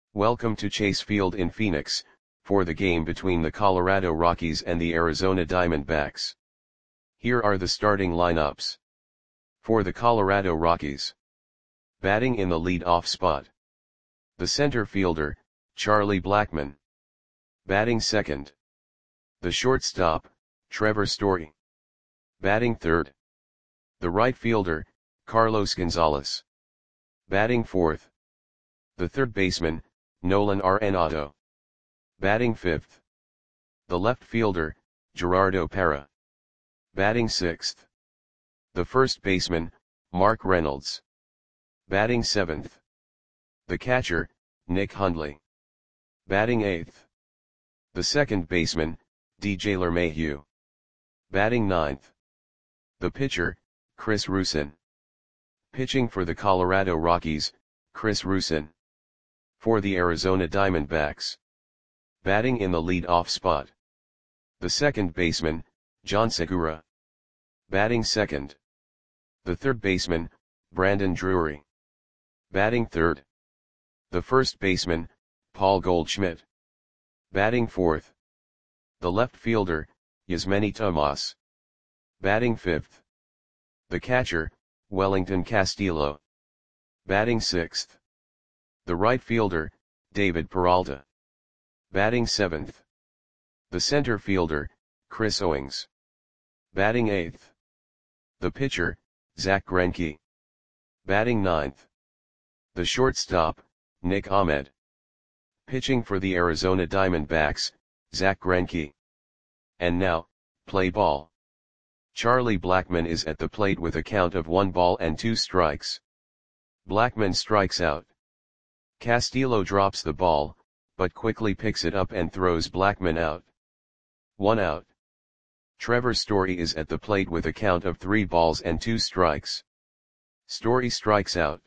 Welcome to Chase Field in Phoenix, for the game between the Colorado Rockies and the Arizona Diamondbacks. Here are the starting lineups. For the Colorado Rockies. Batting in the lead-off spot. The center fielder, Charlie Blackmon. Batting second. The shortstop, Trevor Story. Batting third. The right fielder, Carlos Gonzalez. Batting fourth. The third baseman, Nolan Arenado. Batting fifth. The left fielder, Gerardo Parra. Batting sixth. The first baseman, Mark Reynolds. Batting seventh. The catcher, Nick Hundley. Batting eighth. The second baseman, DJ LeMahieu. Batting ninth. The pitcher, Chris Rusin. Pitching for the Colorado Rockies, Chris Rusin. For the Arizona Diamondbacks. Batting in the lead-off spot. The second baseman, John Segura. Batting second. The third baseman, Brandon Drury. Batting third. The first baseman, Paul Goldschmidt. Batting fourth. The left fielder, Yasmany Tomas. Batting fifth. The catcher, Wellington Castillo. Batting sixth. The right fielder, David Peralta. Batting seventh. The center fielder, Chris Owings. Batting eighth. The pitcher, Zach Greinke. Batting ninth. The shortstop, Nick Ahmed. Pitching for the Arizona Diamondbacks, Zach Greinke. And now, play ball. Charlie Blackmon is at the plate with a count of 1 ball and 2 strikes. Blackmon strikes out. Castillo drops the ball, but quickly picks it up and throws Blackmon out. 1 out. Trevor Story is at the plate with a count of 3 balls and 2 strikes. Story strikes out.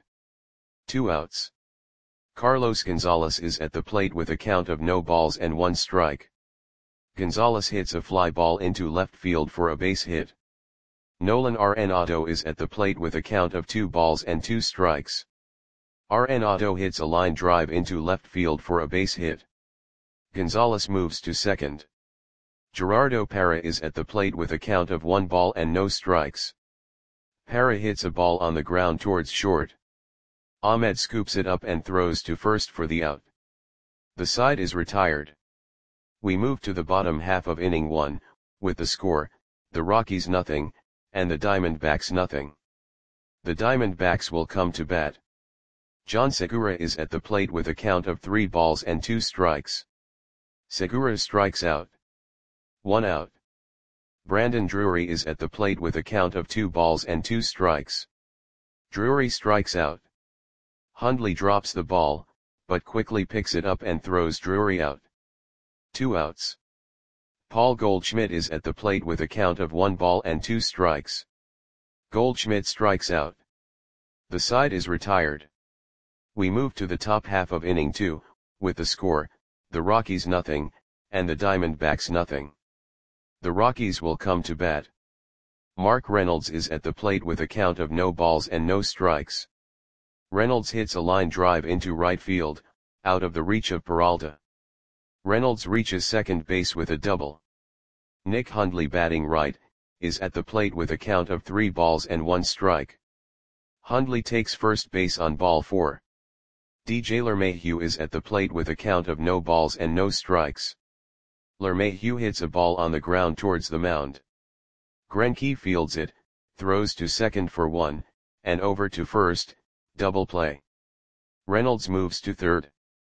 2 outs. Carlos Gonzalez is at the plate with a count of no balls and 1 strike. Gonzalez hits a fly ball into left field for a base hit. Nolan Arenado is at the plate with a count of 2 balls and 2 strikes. Arenado hits a line drive into left field for a base hit. Gonzalez moves to second. Gerardo Parra is at the plate with a count of 1 ball and no strikes. Parra hits a ball on the ground towards short. Ahmed scoops it up and throws to first for the out. The side is retired. We move to the bottom half of inning 1, with the score, the Rockies nothing, and the Diamondbacks nothing. The Diamondbacks will come to bat. John Segura is at the plate with a count of 3 balls and 2 strikes. Segura strikes out. 1 out. Brandon Drury is at the plate with a count of 2 balls and 2 strikes. Drury strikes out. Hundley drops the ball, but quickly picks it up and throws Drury out. 2 outs. Paul Goldschmidt is at the plate with a count of 1 ball and 2 strikes. Goldschmidt strikes out. The side is retired. We move to the top half of inning 2, with the score, the Rockies nothing, and the Diamondbacks nothing. The Rockies will come to bat. Mark Reynolds is at the plate with a count of no balls and no strikes. Reynolds hits a line drive into right field, out of the reach of Peralta. Reynolds reaches second base with a double. Nick Hundley, batting right, is at the plate with a count of 3 balls and 1 strike. Hundley takes first base on ball 4. DJ LeMahieu is at the plate with a count of no balls and no strikes. LeMahieu hits a ball on the ground towards the mound. Greinke fields it, throws to second for 1, and over to first, double play. Reynolds moves to third.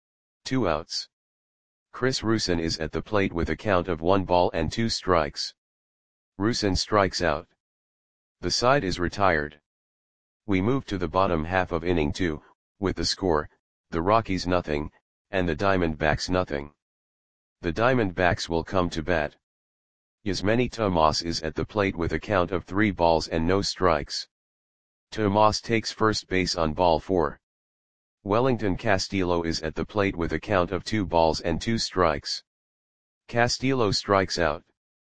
2 outs. Chris Rusin is at the plate with a count of 1 ball and 2 strikes. Rusin strikes out. The side is retired. We move to the bottom half of inning 2, with the score, the Rockies nothing, and the Diamondbacks nothing. The Diamondbacks will come to bat. Yasmany Tomas is at the plate with a count of 3 balls and no strikes. Tomas takes first base on ball 4. Wellington Castillo is at the plate with a count of 2 balls and 2 strikes. Castillo strikes out.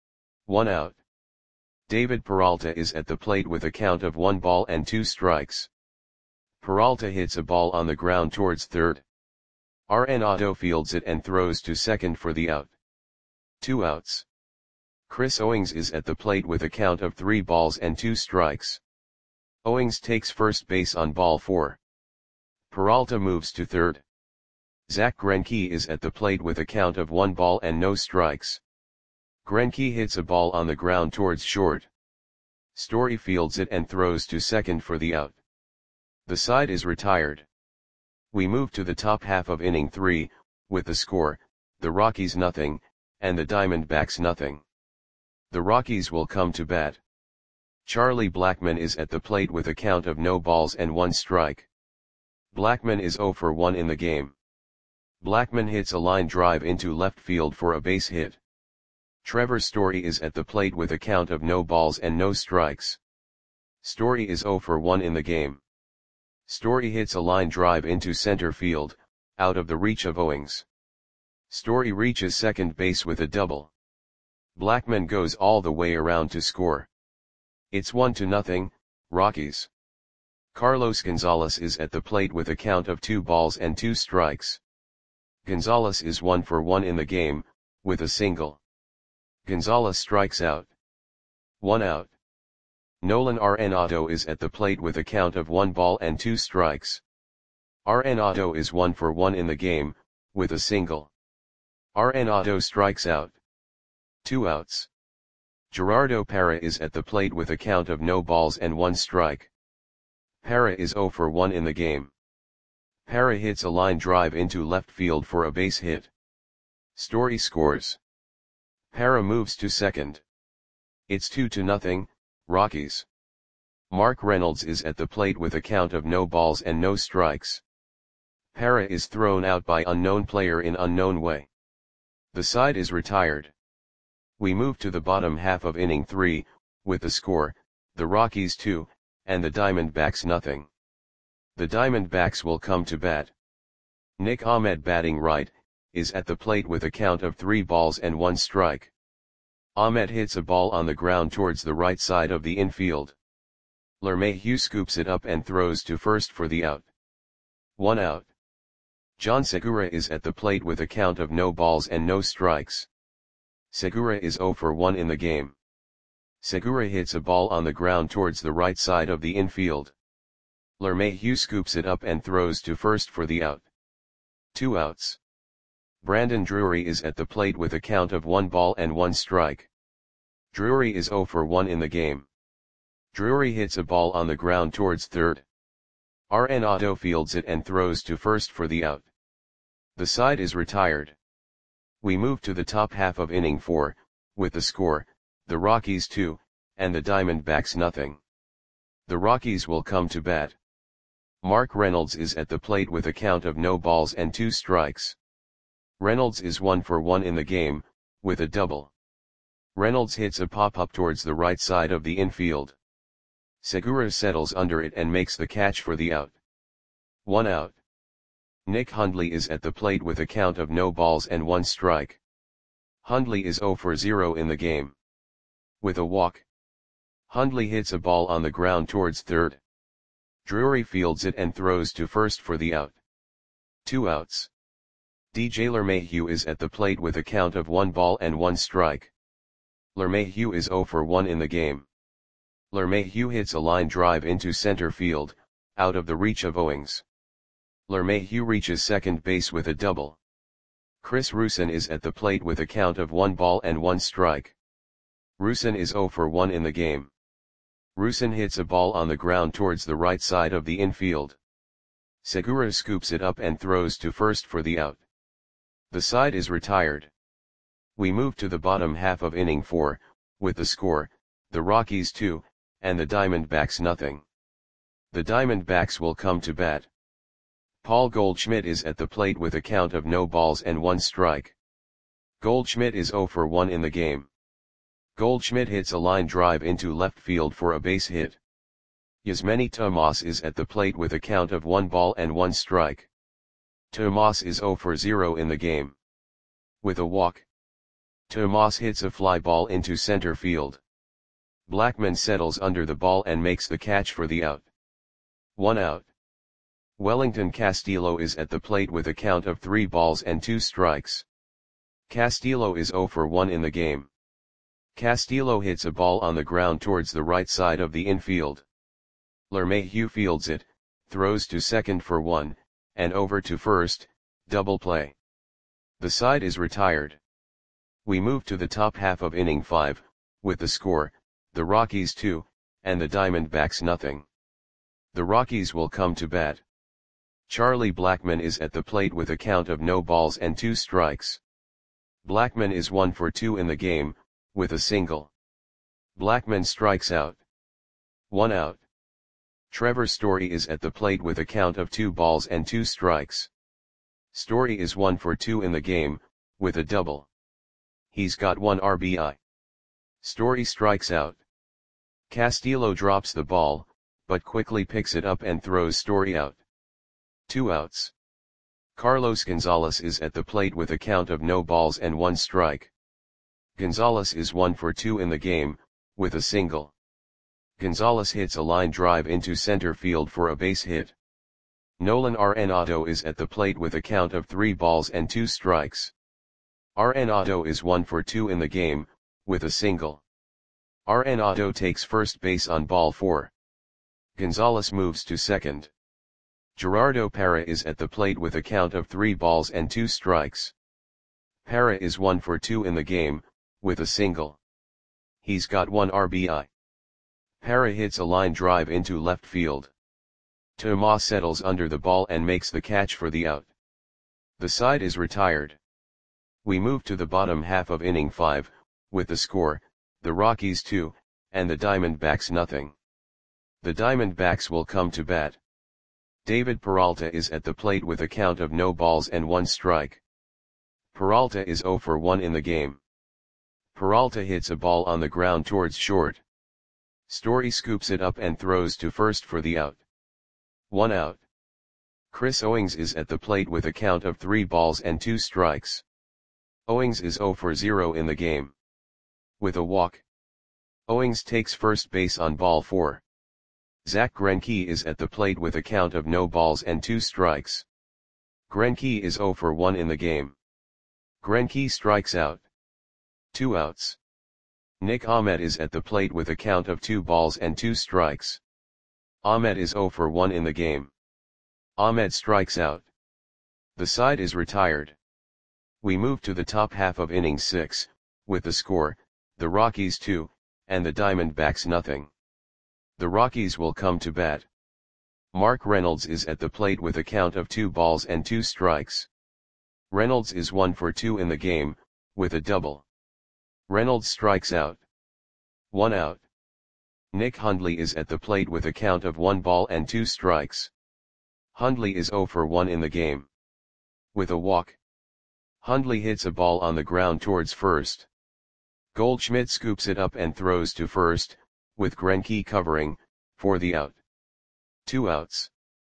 1 out. David Peralta is at the plate with a count of 1 ball and 2 strikes. Peralta hits a ball on the ground towards third. Arenado fields it and throws to second for the out. 2 outs. Chris Owings is at the plate with a count of 3 balls and 2 strikes. Owings takes first base on ball 4. Peralta moves to third. Zach Greinke is at the plate with a count of 1 ball and no strikes. Greinke hits a ball on the ground towards short. Story fields it and throws to second for the out. The side is retired. We move to the top half of inning 3, with the score, the Rockies nothing, and the Diamondbacks nothing. The Rockies will come to bat. Charlie Blackmon is at the plate with a count of no balls and 1 strike. Blackmon is 0 for 1 in the game. Blackmon hits a line drive into left field for a base hit. Trevor Story is at the plate with a count of no balls and no strikes. Story is 0 for 1 in the game. Story hits a line drive into center field, out of the reach of Owings. Story reaches second base with a double. Blackmon goes all the way around to score. It's 1-0, Rockies. Carlos Gonzalez is at the plate with a count of 2 balls and 2 strikes. Gonzalez is 1 for 1 in the game, with a single. Gonzalez strikes out. 1 out. Nolan Arenado is at the plate with a count of 1 ball and 2 strikes. Arenado is 1 for 1 in the game, with a single. Arenado strikes out. 2 outs. Gerardo Parra is at the plate with a count of no balls and 1 strike. Parra is 0 for 1 in the game. Parra hits a line drive into left field for a base hit. Story scores. Parra moves to second. It's 2-0, Rockies. Mark Reynolds is at the plate with a count of no balls and no strikes. Parra is thrown out by unknown player in unknown way. The side is retired. We move to the bottom half of inning 3, with the score, the Rockies 2, and the Diamondbacks nothing. The Diamondbacks will come to bat. Nick Ahmed batting right, is at the plate with a count of 3 balls and 1 strike. Ahmed hits a ball on the ground towards the right side of the infield. LeMahieu scoops it up and throws to first for the out. 1 out. John Segura is at the plate with a count of no balls and no strikes. Segura is 0 for 1 in the game. Segura hits a ball on the ground towards the right side of the infield. LeMahieu scoops it up and throws to first for the out. 2 outs. Brandon Drury is at the plate with a count of 1 ball and 1 strike. Drury is 0 for 1 in the game. Drury hits a ball on the ground towards third. Arenado fields it and throws to first for the out. The side is retired. We move to the top half of inning 4, with the score, the Rockies 2, and the Diamondbacks nothing. The Rockies will come to bat. Mark Reynolds is at the plate with a count of no balls and 2 strikes. Reynolds is 1 for 1 in the game, with a double. Reynolds hits a pop-up towards the right side of the infield. Segura settles under it and makes the catch for the out. 1 out. Nick Hundley is at the plate with a count of no balls and 1 strike. Hundley is 0 for 0 in the game. With a walk. Hundley hits a ball on the ground towards third. Drury fields it and throws to first for the out. 2 outs. DJ LeMahieu is at the plate with a count of 1 ball and 1 strike. LeMahieu is 0 for 1 in the game. LeMahieu hits a line drive into center field, out of the reach of Owings. LeMahieu reaches second base with a double. Chris Rusin is at the plate with a count of 1 ball and 1 strike. Rusin is 0 for 1 in the game. Rusin hits a ball on the ground towards the right side of the infield. Segura scoops it up and throws to first for the out. The side is retired. We move to the bottom half of inning 4, with the score, the Rockies 2, and the Diamondbacks nothing. The Diamondbacks will come to bat. Paul Goldschmidt is at the plate with a count of no balls and 1 strike. Goldschmidt is 0 for 1 in the game. Goldschmidt hits a line drive into left field for a base hit. Yasmany Tomas is at the plate with a count of 1 ball and 1 strike. Tomas is 0 for 0 in the game. With a walk. Tomas hits a fly ball into center field. Blackmon settles under the ball and makes the catch for the out. 1 out. Wellington Castillo is at the plate with a count of 3 balls and 2 strikes. Castillo is 0 for 1 in the game. Castillo hits a ball on the ground towards the right side of the infield. LeMahieu fields it, throws to second for 1, and over to first, double play. The side is retired. We move to the top half of inning 5, with the score, the Rockies 2, and the Diamondbacks nothing. The Rockies will come to bat. Charlie Blackmon is at the plate with a count of no balls and 2 strikes. Blackmon is 1 for 2 in the game, with a single. Blackmon strikes out. 1 out. Trevor Story is at the plate with a count of 2 balls and 2 strikes. Story is 1 for 2 in the game, with a double. He's got 1 RBI. Story strikes out. Castillo drops the ball, but quickly picks it up and throws Story out. 2 outs. Carlos Gonzalez is at the plate with a count of no balls and 1 strike. Gonzalez is 1 for 2 in the game, with a single. Gonzalez hits a line drive into center field for a base hit. Nolan Arenado is at the plate with a count of 3 balls and 2 strikes. Arenado is 1 for 2 in the game, with a single. Arenado takes first base on ball 4. Gonzalez moves to second. Gerardo Parra is at the plate with a count of 3 balls and 2 strikes. Parra is 1 for 2 in the game, with a single. He's got 1 RBI. Parra hits a line drive into left field. Tomas settles under the ball and makes the catch for the out. The side is retired. We move to the bottom half of inning 5, with the score, the Rockies 2, and the Diamondbacks nothing. The Diamondbacks will come to bat. David Peralta is at the plate with a count of no balls and 1 strike. Peralta is 0 for 1 in the game. Peralta hits a ball on the ground towards short. Story scoops it up and throws to first for the out. 1 out. Chris Owings is at the plate with a count of 3 balls and 2 strikes. Owings is 0 for 0 in the game. With a walk. Owings takes first base on ball 4. Zach Greinke is at the plate with a count of no balls and 2 strikes. Greinke is 0 for 1 in the game. Greinke strikes out. 2 outs. Nick Ahmed is at the plate with a count of 2 balls and 2 strikes. Ahmed is 0 for 1 in the game. Ahmed strikes out. The side is retired. We move to the top half of inning 6, with the score, the Rockies 2, and the Diamondbacks nothing. The Rockies will come to bat. Mark Reynolds is at the plate with a count of 2 balls and 2 strikes. Reynolds is 1 for 2 in the game, with a double. Reynolds strikes out. 1 out. Nick Hundley is at the plate with a count of 1 ball and 2 strikes. Hundley is 0 for 1 in the game. With a walk. Hundley hits a ball on the ground towards first. Goldschmidt scoops it up and throws to first, with Greinke covering, for the out. 2 outs.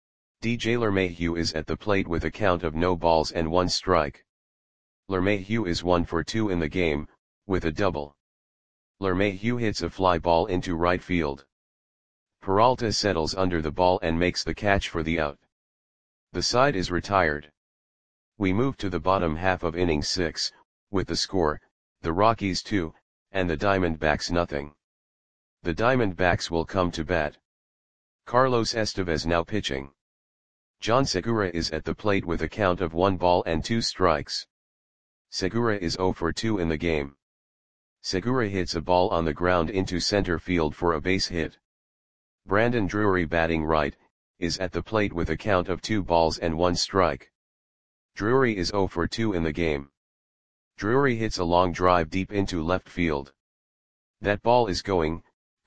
DJ LeMahieu is at the plate with a count of no balls and 1 strike. LeMahieu is 1 for 2 in the game, with a double. LeMahieu hits a fly ball into right field. Peralta settles under the ball and makes the catch for the out. The side is retired. We move to the bottom half of inning 6, with the score, the Rockies 2, and the Diamondbacks nothing. The Diamondbacks will come to bat. Carlos Estevez now pitching. John Segura is at the plate with a count of 1 ball and 2 strikes. Segura is 0 for 2 in the game. Segura hits a ball on the ground into center field for a base hit. Brandon Drury batting right, is at the plate with a count of 2 balls and 1 strike. Drury is 0 for 2 in the game. Drury hits a long drive deep into left field. That ball is gone.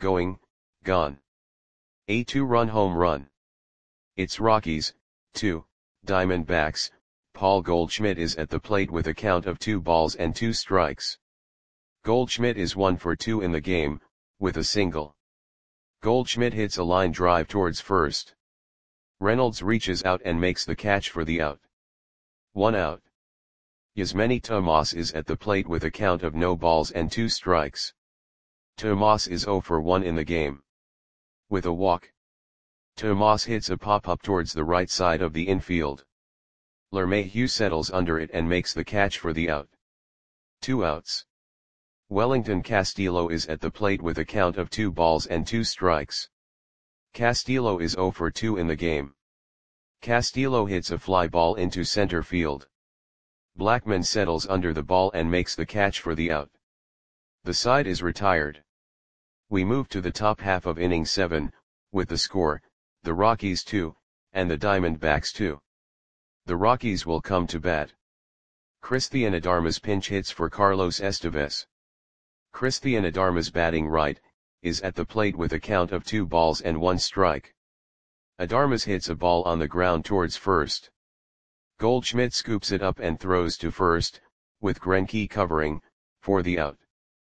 A 2-run home run. It's Rockies, 2, Diamondbacks. Paul Goldschmidt is at the plate with a count of 2 balls and 2 strikes. Goldschmidt is 1 for 2 in the game, with a single. Goldschmidt hits a line drive towards first. Reynolds reaches out and makes the catch for the out. 1 out. Yasmany Tomas is at the plate with a count of no balls and 2 strikes. Tomas is 0 for 1 in the game. With a walk. Tomas hits a pop-up towards the right side of the infield. LeMahieu settles under it and makes the catch for the out. 2 outs. Wellington Castillo is at the plate with a count of 2 balls and 2 strikes. Castillo is 0 for 2 in the game. Castillo hits a fly ball into center field. Blackman settles under the ball and makes the catch for the out. The side is retired. We move to the top half of inning 7, with the score, the Rockies 2, and the Diamondbacks 2. The Rockies will come to bat. Cristian Adarmas pinch hits for Carlos Estevez. Cristian Adarmas, batting right, is at the plate with a count of 2 balls and 1 strike. Adarmas hits a ball on the ground towards first. Goldschmidt scoops it up and throws to first, with Greinke covering, for the out.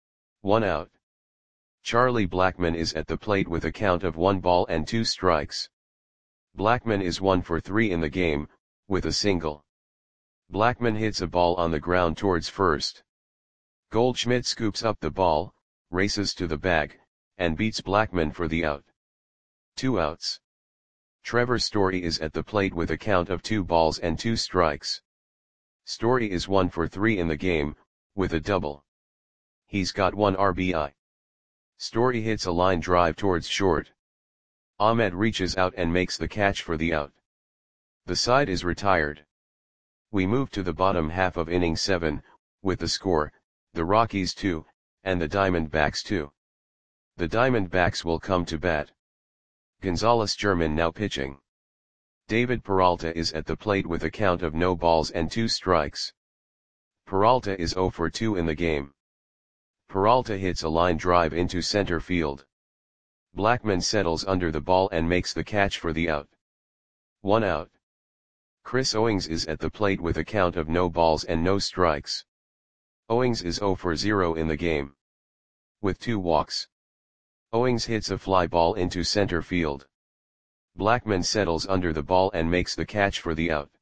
1 out. Charlie Blackmon is at the plate with a count of 1 ball and 2 strikes. Blackmon is 1 for 3 in the game, with a single. Blackmon hits a ball on the ground towards first. Goldschmidt scoops up the ball, races to the bag, and beats Blackmon for the out. 2 outs. Trevor Story is at the plate with a count of 2 balls and 2 strikes. Story is 1 for 3 in the game, with a double. He's got 1 RBI. Story hits a line drive towards short. Ahmed reaches out and makes the catch for the out. The side is retired. We move to the bottom half of inning 7, with the score, the Rockies 2, and the Diamondbacks 2. The Diamondbacks will come to bat. Gonzalez German now pitching. David Peralta is at the plate with a count of no balls and 2 strikes. Peralta is 0 for 2 in the game. Peralta hits a line drive into center field. Blackmon settles under the ball and makes the catch for the out. 1 out. Chris Owings is at the plate with a count of no balls and no strikes. Owings is 0 for 0 in the game. With 2 walks. Owings hits a fly ball into center field. Blackmon settles under the ball and makes the catch for the out.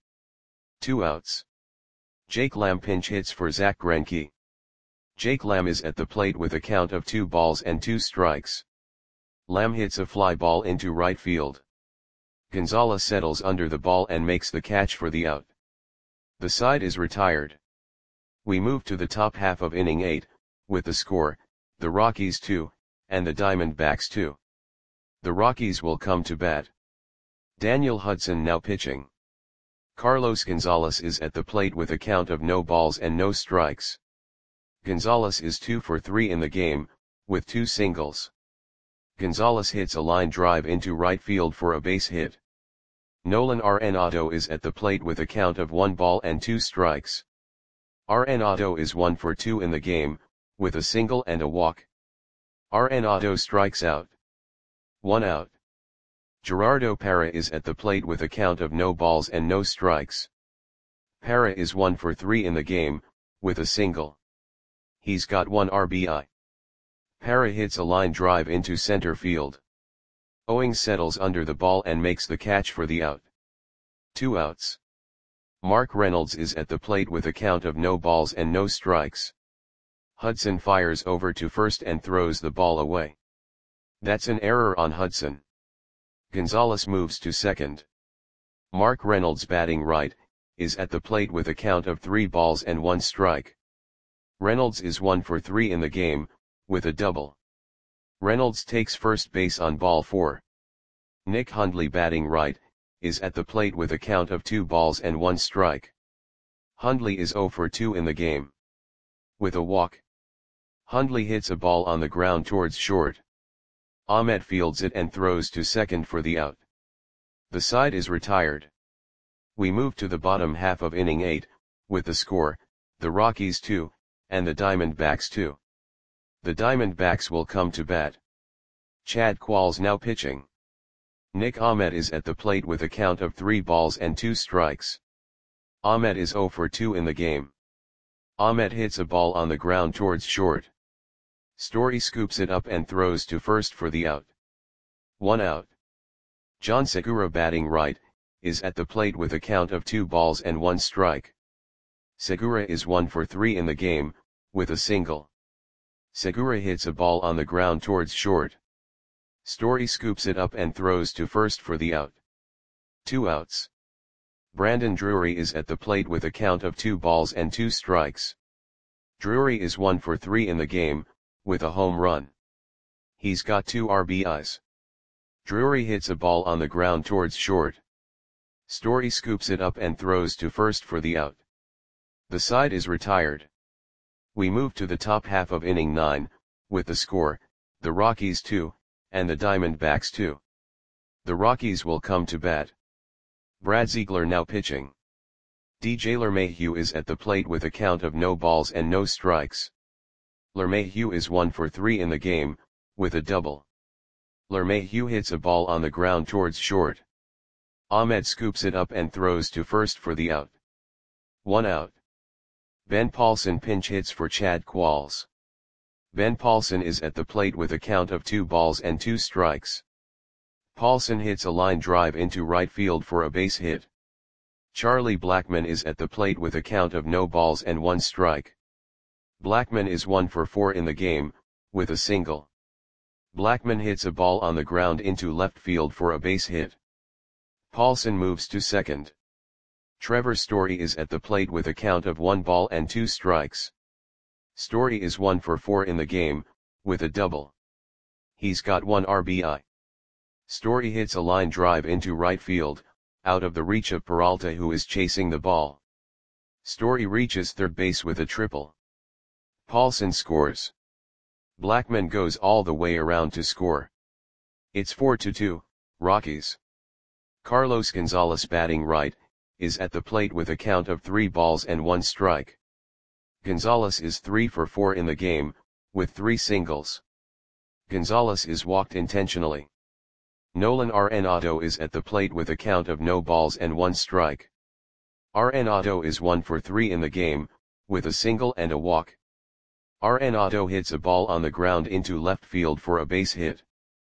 2 outs. Jake Lamb pinch hits for Zach Greinke. Jake Lamb is at the plate with a count of 2 balls and 2 strikes. Lamb hits a fly ball into right field. Gonzalez settles under the ball and makes the catch for the out. The side is retired. We move to the top half of inning 8, with the score, the Rockies 2, and the Diamondbacks 2. The Rockies will come to bat. Daniel Hudson now pitching. Carlos Gonzalez is at the plate with a count of no balls and no strikes. Gonzalez is 2 for 3 in the game, with 2 singles. Gonzalez hits a line drive into right field for a base hit. Nolan Arenado is at the plate with a count of 1 ball and 2 strikes. Arenado is 1 for 2 in the game, with a single and a walk. Arenado strikes out. 1 out. Gerardo Parra is at the plate with a count of no balls and no strikes. Parra is 1 for 3 in the game, with a single. He's got 1 RBI. Parra hits a line drive into center field. Owings settles under the ball and makes the catch for the out. 2 outs. Mark Reynolds is at the plate with a count of no balls and no strikes. Hudson fires over to first and throws the ball away. That's an error on Hudson. Gonzalez moves to second. Mark Reynolds, batting right, is at the plate with a count of 3 balls and 1 strike. Reynolds is 1 for 3 in the game, with a double. Reynolds takes first base on ball 4. Nick Hundley, batting right, is at the plate with a count of 2 balls and 1 strike. Hundley is 0 for 2 in the game. With a walk. Hundley hits a ball on the ground towards short. Ahmed fields it and throws to second for the out. The side is retired. We move to the bottom half of inning 8, with the score, the Rockies 2, and the Diamondbacks 2. The Diamondbacks will come to bat. Chad Qualls now pitching. Nick Ahmed is at the plate with a count of 3 balls and 2 strikes. Ahmed is 0 for 2 in the game. Ahmed hits a ball on the ground towards short. Story scoops it up and throws to first for the out. 1 out. John Segura, batting right, is at the plate with a count of 2 balls and 1 strike. Segura is 1 for 3 in the game, with a single. Segura hits a ball on the ground towards short. Story scoops it up and throws to first for the out. 2 outs. Brandon Drury is at the plate with a count of 2 balls and 2 strikes. Drury is 1 for 3 in the game, with a home run. He's got 2 RBIs. Drury hits a ball on the ground towards short. Story scoops it up and throws to first for the out. The side is retired. We move to the top half of inning 9, with the score, the Rockies 2, and the Diamondbacks 2. The Rockies will come to bat. Brad Ziegler now pitching. DJ LeMahieu is at the plate with a count of no balls and no strikes. LeMahieu is 1 for 3 in the game, with a double. LeMahieu hits a ball on the ground towards short. Ahmed scoops it up and throws to first for the out. 1 out. Ben Paulson pinch hits for Chad Qualls. Ben Paulson is at the plate with a count of 2 balls and 2 strikes. Paulson hits a line drive into right field for a base hit. Charlie Blackmon is at the plate with a count of no balls and 1 strike. Blackmon is 1 for 4 in the game, with a single. Blackmon hits a ball on the ground into left field for a base hit. Paulson moves to second. Trevor Story is at the plate with a count of 1 ball and 2 strikes. Story is 1 for 4 in the game, with a double. He's got 1 RBI. Story hits a line drive into right field, out of the reach of Peralta, who is chasing the ball. Story reaches third base with a triple. Paulson scores. Blackmon goes all the way around to score. It's 4-2, Rockies. Carlos Gonzalez, batting right, is at the plate with a count of 3 balls and 1 strike. Gonzalez is 3 for 4 in the game, with 3 singles. Gonzalez is walked intentionally. Nolan Arenado is at the plate with a count of no balls and 1 strike. Arenado is 1 for 3 in the game, with a single and a walk. Arenado hits a ball on the ground into left field for a base hit.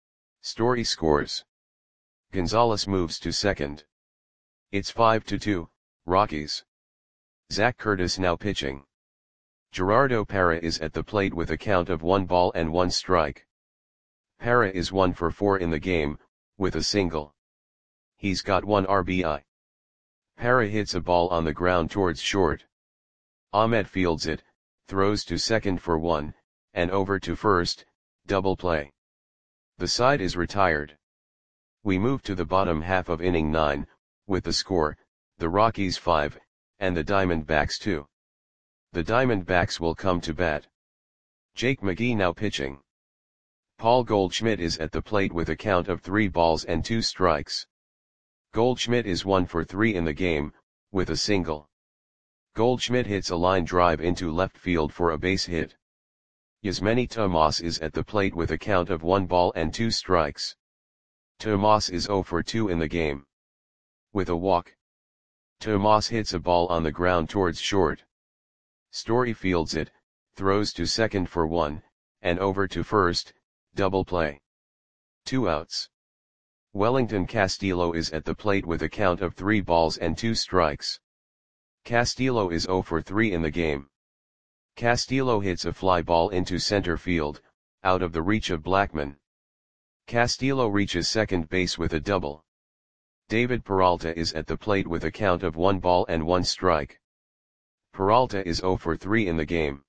Story scores. Gonzalez moves to second. It's 5-2, Rockies. Zach Curtis now pitching. Gerardo Parra is at the plate with a count of 1 ball and 1 strike. Parra is 1 for 4 in the game, with a single. He's got 1 RBI. Parra hits a ball on the ground towards short. Ahmed fields it, throws to second for 1, and over to first, double play. The side is retired. We move to the bottom half of inning 9, with the score, the Rockies 5, and the Diamondbacks 2. The Diamondbacks will come to bat. Jake McGee now pitching. Paul Goldschmidt is at the plate with a count of 3 balls and 2 strikes. Goldschmidt is 1 for 3 in the game, with a single. Goldschmidt hits a line drive into left field for a base hit. Yasmany Tomas is at the plate with a count of 1 ball and 2 strikes. Tomas is 0 for 2 in the game. With a walk. Tomas hits a ball on the ground towards short. Story fields it, throws to second for 1, and over to first, double play. 2 outs. Wellington Castillo is at the plate with a count of 3 balls and 2 strikes. Castillo is 0 for 3 in the game. Castillo hits a fly ball into center field, out of the reach of Blackmon. Castillo reaches second base with a double. David Peralta is at the plate with a count of 1 ball and 1 strike. Peralta is 0 for 3 in the game.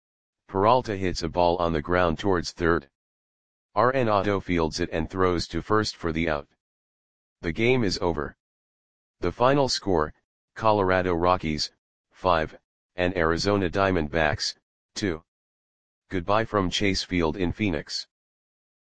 Peralta hits a ball on the ground towards third. Arenado fields it and throws to first for the out. The game is over. The final score, Colorado Rockies, 5, and Arizona Diamondbacks, 2. Goodbye from Chase Field in Phoenix.